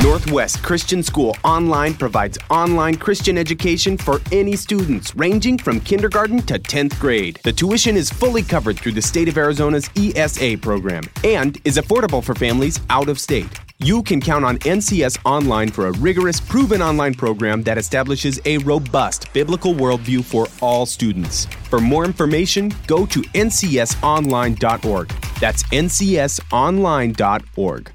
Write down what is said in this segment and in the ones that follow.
Northwest Christian School Online provides online Christian education for any students, ranging from kindergarten to 10th grade. The tuition is fully covered through the state of Arizona's ESA program and is affordable for families out of state. You can count on NCS Online for a rigorous, proven online program that establishes a robust biblical worldview for all students. For more information, go to ncsonline.org. That's ncsonline.org.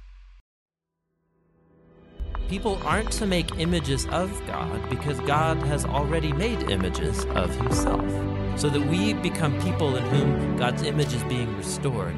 People aren't to make images of God because God has already made images of himself, so that we become people in whom God's image is being restored.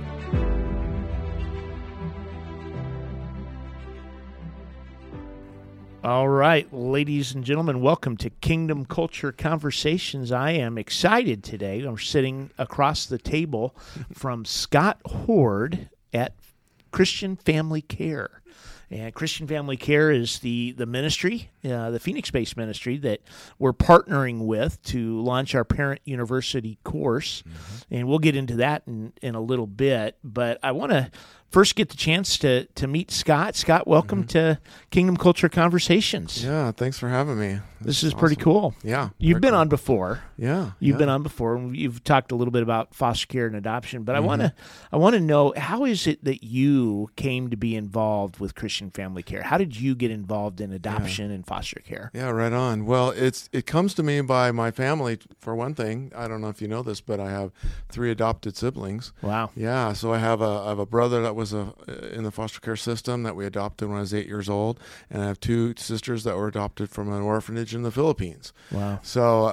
All right, ladies and gentlemen, welcome to Kingdom Culture Conversations. I am excited today. I'm sitting across the table from Scott Horde at Christian Family Care. And Christian Family Care is the ministry, the Phoenix-based ministry that we're partnering with to launch our Parent University course. Mm-hmm. And we'll get into that in a little bit. But I want to first get the chance to meet Scott. Scott, welcome to Kingdom Culture Conversations. Yeah, thanks for having me. This is pretty cool. Yeah. You've been on before. Yeah. You've been on before. You've talked a little bit about foster care and adoption, but I want to know, how is it that you came to be involved with Christian Family Care? How did you get involved in adoption and foster care? Yeah, right on. Well, it comes to me by my family, for one thing. I don't know if you know this, but I have 3 adopted siblings. Wow. Yeah, so I have a brother that was in the foster care system that we adopted when I was 8 years old, and I have 2 sisters that were adopted from an orphanage in the Philippines. Wow. So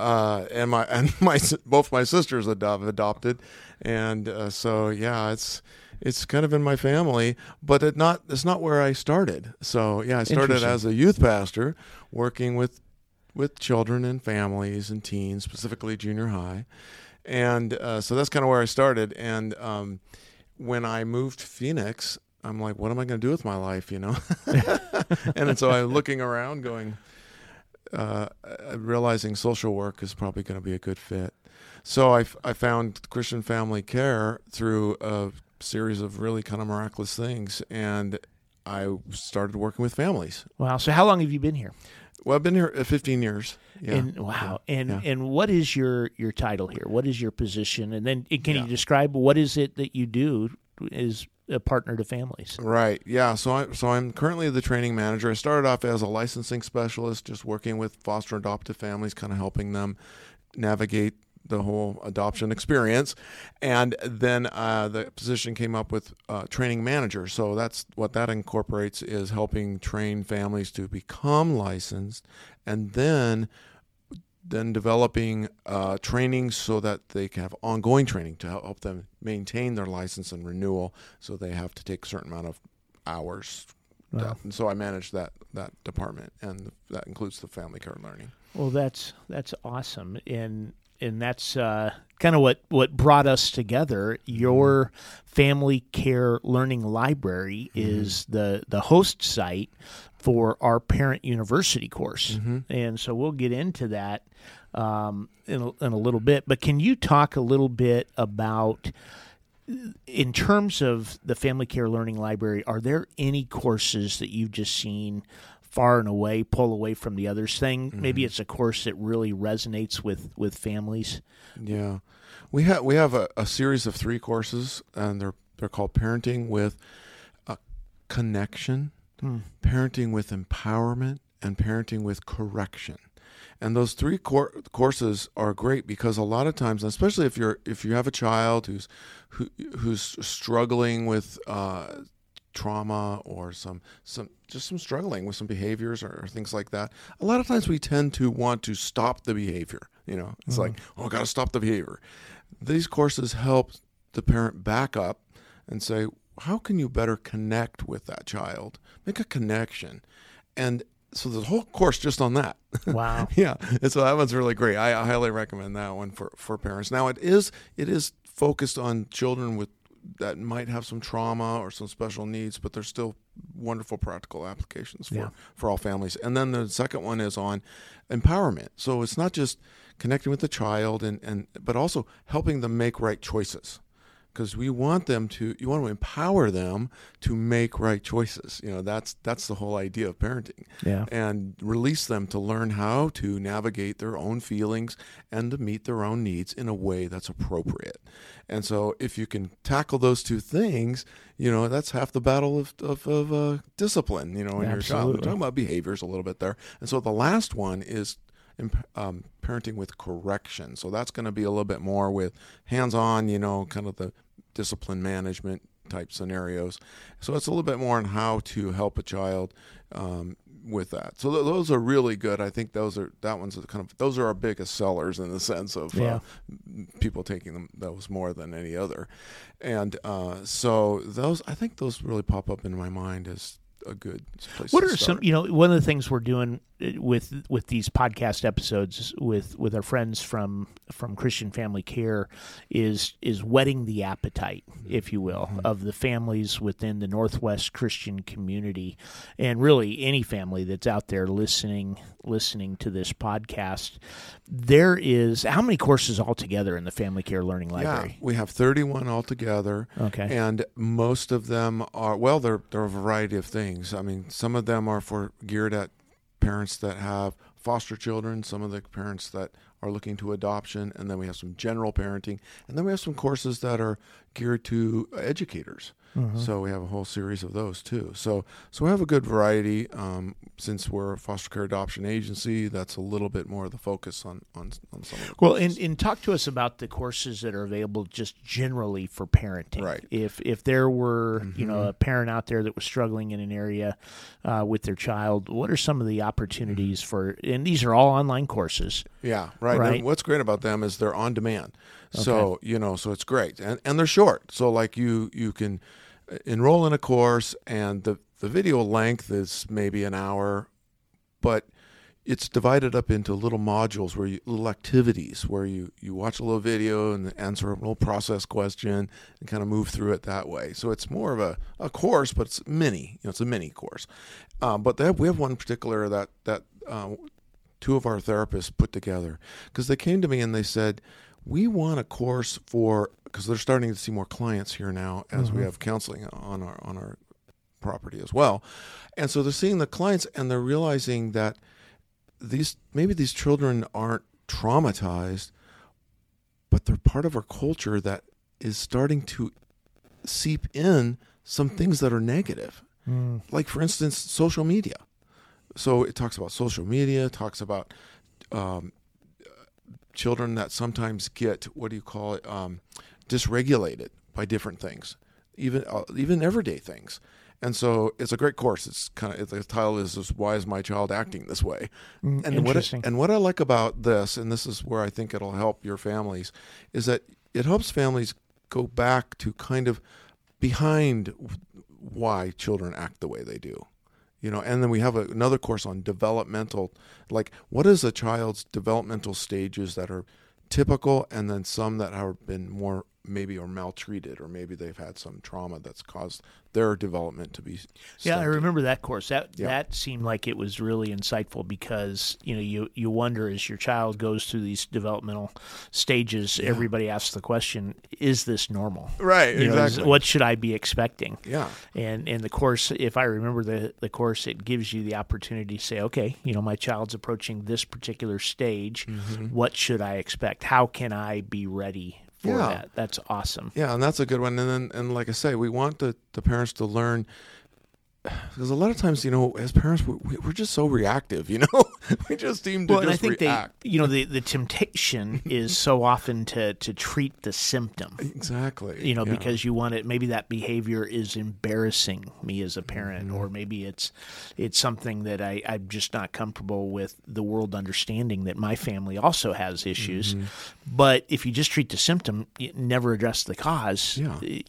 both my sisters adopted, and so yeah, it's kind of in my family, but it's not where I started. So yeah, I started as a youth pastor working with children and families and teens, specifically junior high, and so that's kind of where I started. And when I moved to Phoenix, I'm like, what am I going to do with my life, And so I'm looking around going, realizing social work is probably going to be a good fit. So I found Christian Family Care through a series of really kind of miraculous things, and I started working with families. Wow. So how long have you been here? Well, I've been here 15 years. Yeah. And what is your title here? What is your position? And then can you describe what is it that you do as a partner to families? Right. Yeah. So I'm currently the training manager. I started off as a licensing specialist, just working with foster and adoptive families, kind of helping them navigate the whole adoption experience. And then the position came up with training manager. So that's what that incorporates, is helping train families to become licensed, and then developing training so that they can have ongoing training to help them maintain their license and renewal. So they have to take a certain amount of hours. Wow. And so I manage that department, and that includes the family care learning. Well, that's awesome. And that's kind of what brought us together. Your Family Care Learning Library is the host site for our Parent University course. And so we'll get into that in a little bit. But can you talk a little bit about, in terms of the Family Care Learning Library, are there any courses that you've just seen far and away pull away from the others? Maybe it's a course that really resonates with families. Yeah, we have a series of 3 courses, and they're called Parenting with Connection, Parenting with Empowerment, and Parenting with Correction. And those 3 courses are great because a lot of times, especially if you have a child who's struggling with trauma or some struggling with some behaviors or things like that, a lot of times we tend to want to stop the behavior. It's like, I got to stop the behavior. These courses help the parent back up and say, how can you better connect with that child? Make a connection. And so there's a whole course just on that. Wow. Yeah. And so that one's really great. I highly recommend that one for parents. Now it is focused on children that might have some trauma or some special needs, but there's still wonderful practical applications for all families. And then the second one is on empowerment. So it's not just connecting with the child but also helping them make right choices. because you want to empower them to make right choices. That's the whole idea of parenting. Yeah. And release them to learn how to navigate their own feelings and to meet their own needs in a way that's appropriate. And so if you can tackle those two things, that's half the battle of discipline, in your child. We're talking about behaviors a little bit there. And so the last one is parenting with correction. So that's going to be a little bit more with hands-on, kind of the discipline management type scenarios. So it's a little bit more on how to help a child with that. So those are really good. I think those are our biggest sellers in the sense of people taking those more than any other. And so I think those really pop up in my mind as a good place What to are start. some, one of the things we're doing with these podcast episodes with our friends from Christian Family Care is whetting the appetite, if you will, of the families within the Northwest Christian community, and really any family that's out there listening to this podcast. There is, how many courses altogether in the Family Care Learning Library? Yeah, we have 31 altogether. Okay. And most of them are, they're a variety of things. I mean, some of them are geared at parents that have foster children, some of the parents that are looking to adoption, and then we have some general parenting, and then we have some courses that are geared to educators. So we have a whole series of those too. So we have a good variety. Since we're a foster care adoption agency, that's a little bit more of the focus on some of the Well, courses. and talk to us about the courses that are available just generally for parenting. Right. If there were a parent out there that was struggling in an area with their child, what are some of the opportunities for? And these are all online courses. Yeah, right. Right. And what's great about them is they're on demand. So, so it's great. And they're short. So like you can enroll in a course and the video length is maybe an hour, but it's divided up into little modules little activities where you watch a little video and answer a little process question and kind of move through it that way. So it's more of a course, but it's mini. It's a mini course. But we have one particular that two of our therapists put together because they came to me and they said, we want a course because they're starting to see more clients here now as we have counseling on our property as well. And so they're seeing the clients and they're realizing that these children aren't traumatized, but they're part of our culture that is starting to seep in some things that are negative. Like, for instance, social media. So it talks about social media, talks about children that sometimes get, dysregulated by different things, even everyday things. And so it's a great course. It's the title is "Why is my child acting this way?" Interesting. What I like about this, and this is where I think it'll help your families, is that it helps families go back to kind of behind why children act the way they do. And then we have another course on developmental, like what is a child's developmental stages that are typical, and then some that have been more maybe or maltreated, or maybe they've had some trauma that's caused their development to be stunted. Yeah, I remember that course. That seemed like it was really insightful because you wonder as your child goes through these developmental stages, everybody asks the question, is this normal? Right, exactly. What should I be expecting? Yeah. And the course, if I remember the course, it gives you the opportunity to say, okay, my child's approaching this particular stage. What should I expect? How can I be ready for that? That's awesome. Yeah, and that's a good one. And like I say, we want the parents to learn, because a lot of times, as parents, we're just so reactive, we just seem to and I think react. the temptation is so often to treat the symptom. Exactly. Because you want it, maybe that behavior is embarrassing me as a parent, or maybe it's something that I'm just not comfortable with the world understanding that my family also has issues. But if you just treat the symptom, you never address the cause,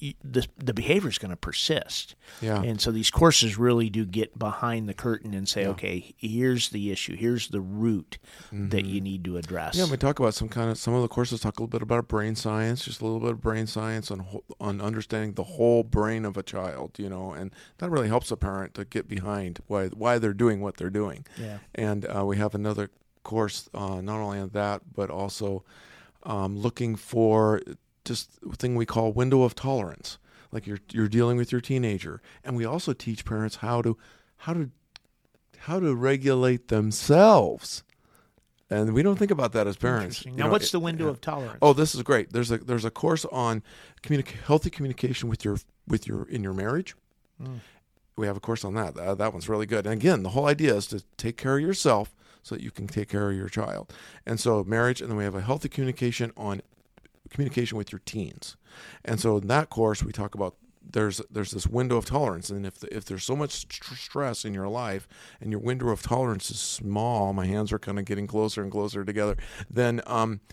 the behavior is going to persist. Yeah. And so these courses really do get behind the curtain and say, okay, here's the issue, here's the root that you need to address. Yeah, we talk about some of the courses talk a little bit about brain science, just a little bit of brain science on understanding the whole brain of a child, and that really helps a parent to get behind why they're doing what they're doing. Yeah. And we have another course not only on that, but also looking for just thing we call window of tolerance. Like you're dealing with your teenager, and we also teach parents how to regulate themselves. And we don't think about that as parents. Now, what's the window of tolerance? Oh, this is great. There's a course on healthy communication with your in your marriage. We have a course on that. That one's really good. And again, the whole idea is to take care of yourself so that you can take care of your child. And so marriage, and then we have a healthy communication on communication with your teens. And so in that course, we talk about there's this window of tolerance, and if there's so much stress in your life and your window of tolerance is small, my hands are kind of getting closer and closer together, then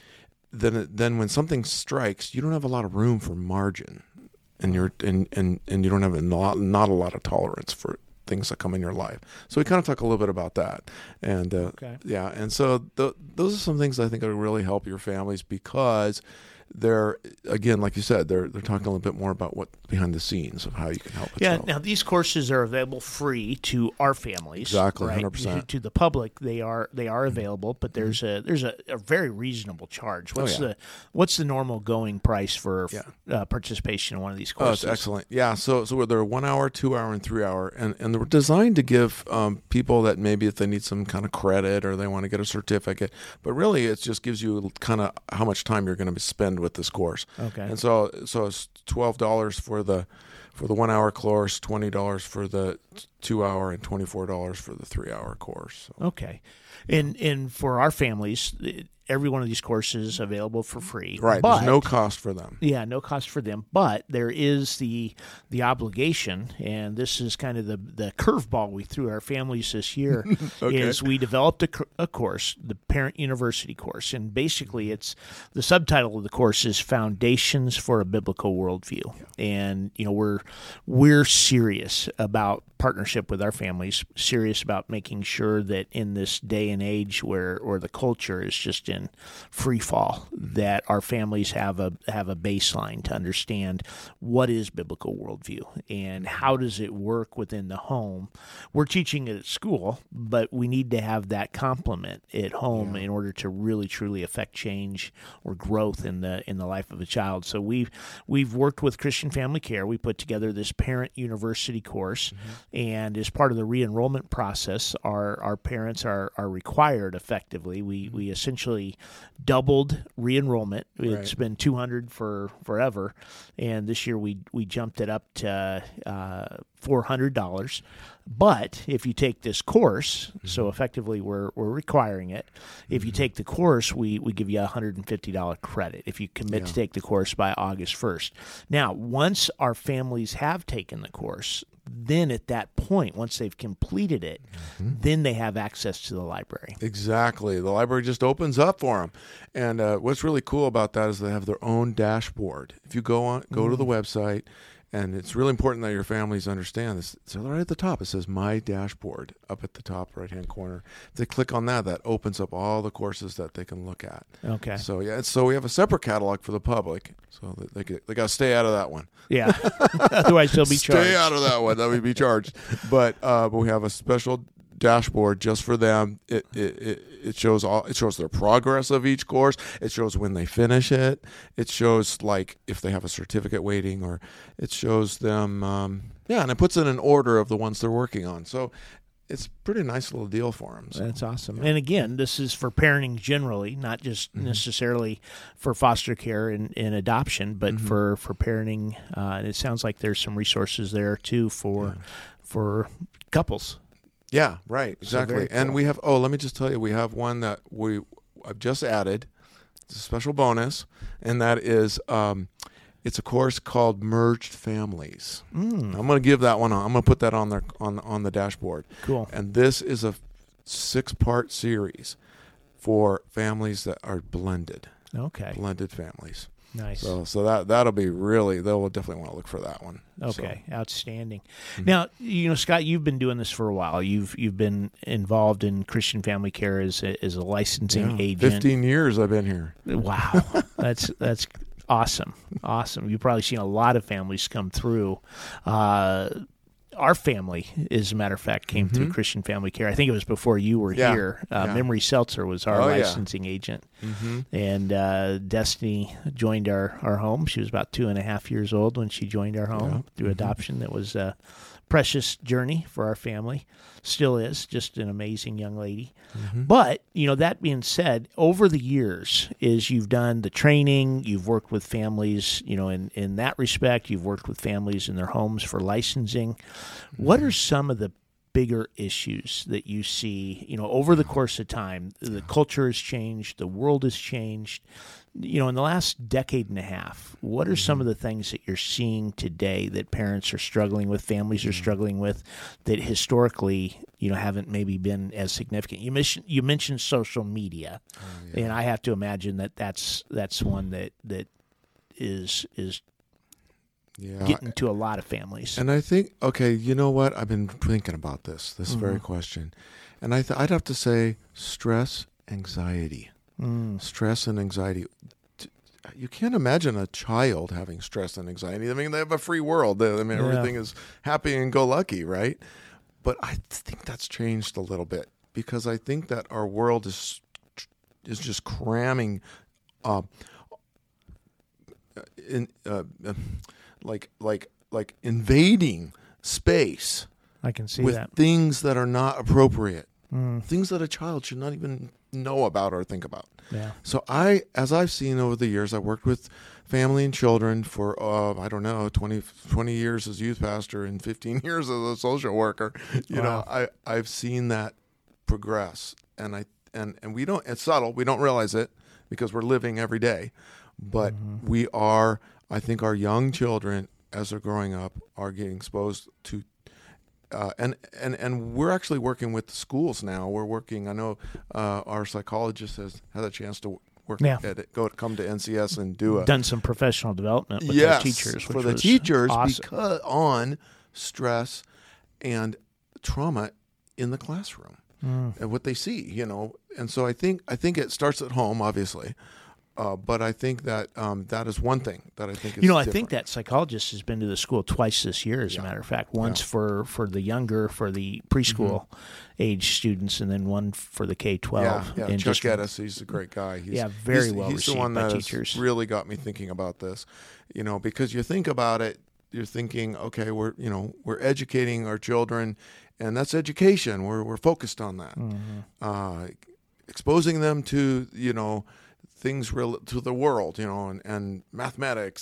when something strikes, you don't have a lot of room for margin, and you don't have not a lot of tolerance for things that come in your life. So we kind of talk a little bit about that, and yeah, and so those are some things I think that really help your families, because they're, again, like you said, they're talking a little bit more about what behind the scenes of how you can help a child. Now these courses are available free to our families. Exactly, right? 100%. To the public, they are available, but there's a very reasonable charge. What's the normal going price for participation in one of these courses? Oh, it's excellent. Yeah, so they're 1 hour, 2 hour, and 3 hour, and they're designed to give people that maybe if they need some kind of credit or they want to get a certificate, but really it just gives you kind of how much time you're going to spend with this course. Okay. And so it's $12 for the 1 hour course, $20 for the 2 hour, and $24 for the 3 hour course. So. Okay. And for our families, every one of these courses available for free. Right. But, there's no cost for them. Yeah, no cost for them. But there is the obligation, and this is kind of the curveball we threw our families this year, is we developed a course, the Parent University course. And basically it's the subtitle of the course is Foundations for a Biblical Worldview. Yeah. And, we're serious about partnership with our families, serious about making sure that in this day and age where the culture is just in free fall, that our families have a baseline to understand what is biblical worldview and how does it work within the home. We're teaching it at school, but we need to have that complement at home in order to really truly affect change or growth in the life of a child. So we've worked with Christian Family Care. We put together this Parent University course. And as part of the re-enrollment process, our parents are required effectively. We essentially doubled re-enrollment. It's been $200 for forever, and this year we jumped it up to $400. But if you take this course, so effectively we're requiring it. If you take the course, we give you a $150 credit if you commit to take the course by August 1st. Now, once our families have taken the course, then at that point, once they've completed it, then they have access to the library. Exactly. The library just opens up for them. And what's really cool about that is they have their own dashboard. If you go to the website, and it's really important that your families understand this. So right at the top, it says My Dashboard up at the top right-hand corner. If they click on that, that opens up all the courses that they can look at. Okay. So, so we have a separate catalog for the public. So they got to stay out of that one. Yeah. Otherwise, they'll be charged. Stay out of that one. That would be charged. But we have a special dashboard just for them. It shows their progress of each course. It shows when they finish it. It shows like if they have a certificate waiting, or it shows them and it puts it in order of the ones they're working on. So it's a pretty nice little deal for them. So. That's awesome. And again, this is for parenting generally, not just necessarily for foster care and adoption, but for parenting. And it sounds like there's some resources there too for couples. Yeah, right, exactly. So and we have, let me just tell you, we have one that I've just added. It's a special bonus, and that is it's a course called Merged Families. I'm going to give that one on. I'm going to put that on the dashboard. Cool. And this is a 6-part series for families that are blended. Okay. Blended families. Nice. So that'll be really, they'll definitely want to look for that one. Okay, outstanding. Now, Scott, you've been doing this for a while. You've been involved in Christian Family Care as a licensing agent. 15 years I've been here. Wow, that's awesome. Awesome. You've probably seen a lot of families come through. our family, as a matter of fact, came through Christian Family Care. I think it was before you were here. Memory Seltzer was our licensing agent. And Destiny joined our home. She was about 2.5 years old when she joined our home through adoption. That was a precious journey for our family. Still is. Just an amazing young lady. But, that being said, over the years, as you've done the training, you've worked with families, in that respect, you've worked with families in their homes for licensing. What are some of the bigger issues that you see, over the course of time? The culture has changed, the world has changed. In the last decade and a half, what are some of the things that you're seeing today that parents are struggling with, families are struggling with, that historically, haven't maybe been as significant? You mentioned social media, and I have to imagine that's one that is getting to a lot of families. And I think, you know what? I've been thinking about this very question, and I'd have to say stress, anxiety. Stress and anxiety. You can't imagine a child having stress and anxiety. I mean, they have a free world. Everything is happy and go lucky, right? But I think that's changed a little bit, because I think that our world is just cramming, like invading space. I can see with that. Things that are not appropriate, things that a child should not even know about or think about. Yeah. So as I've seen over the years, I worked with family and children for 20 years as youth pastor and 15 years as a social worker. I've seen that progress, and we don't. It's subtle. We don't realize it because we're living every day, but we are. I think our young children, as they're growing up, are getting exposed to. And we're actually working with the schools now. We're working. I know our psychologist has had a chance to work come to NCS and done some professional development with the teachers for the teachers awesome. Because on stress and trauma in the classroom and what they see, And so I think it starts at home, obviously. But I think that that is one thing that I think is different. I think that psychologist has been to the school twice this year, as a matter of fact. Once for the preschool age students, and then one for the K-12. Yeah. And Chuck Geddes, he's a great guy. He's very well received the one by that teachers. Has really got me thinking about this, because you think about it, you're thinking, okay, we're educating our children, and that's education. We're focused on that, exposing them to things to the world, and mathematics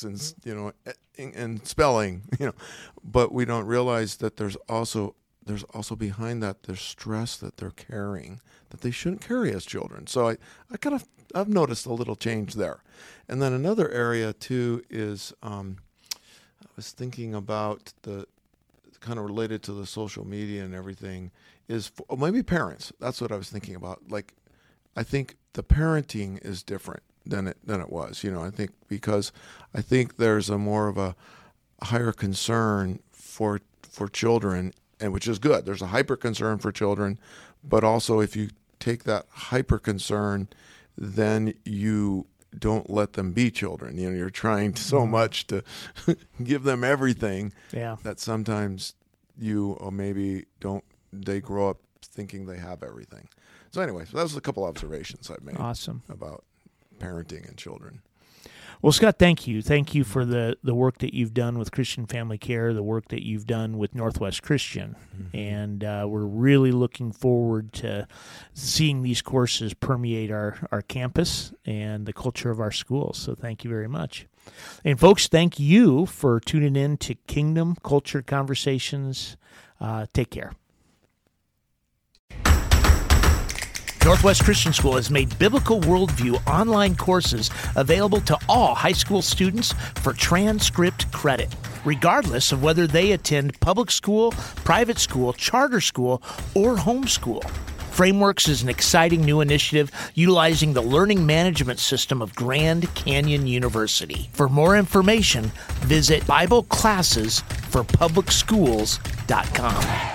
and spelling, but we don't realize that there's also behind that there's stress that they're carrying that they shouldn't carry as children. So I've noticed a little change there. And then another area too is I was thinking about the kind of related to the social media and everything is maybe parents. That's what I was thinking about. Like, I think the parenting is different than it was, I think, because I think there's a more of a higher concern for children, and which is good. There's a hyper concern for children, but also if you take that hyper concern, then you don't let them be children. You're trying so much to give them everything that sometimes maybe they grow up thinking they have everything. So anyway, that was a couple observations I've made about parenting and children. Well, Scott, thank you. Thank you for the work that you've done with Christian Family Care, the work that you've done with Northwest Christian. And we're really looking forward to seeing these courses permeate our campus and the culture of our schools. So thank you very much. And folks, thank you for tuning in to Kingdom Culture Conversations. Take care. Northwest Christian School has made Biblical Worldview online courses available to all high school students for transcript credit, regardless of whether they attend public school, private school, charter school, or homeschool. Frameworks is an exciting new initiative utilizing the learning management system of Grand Canyon University. For more information, visit BibleClassesForPublicSchools.com.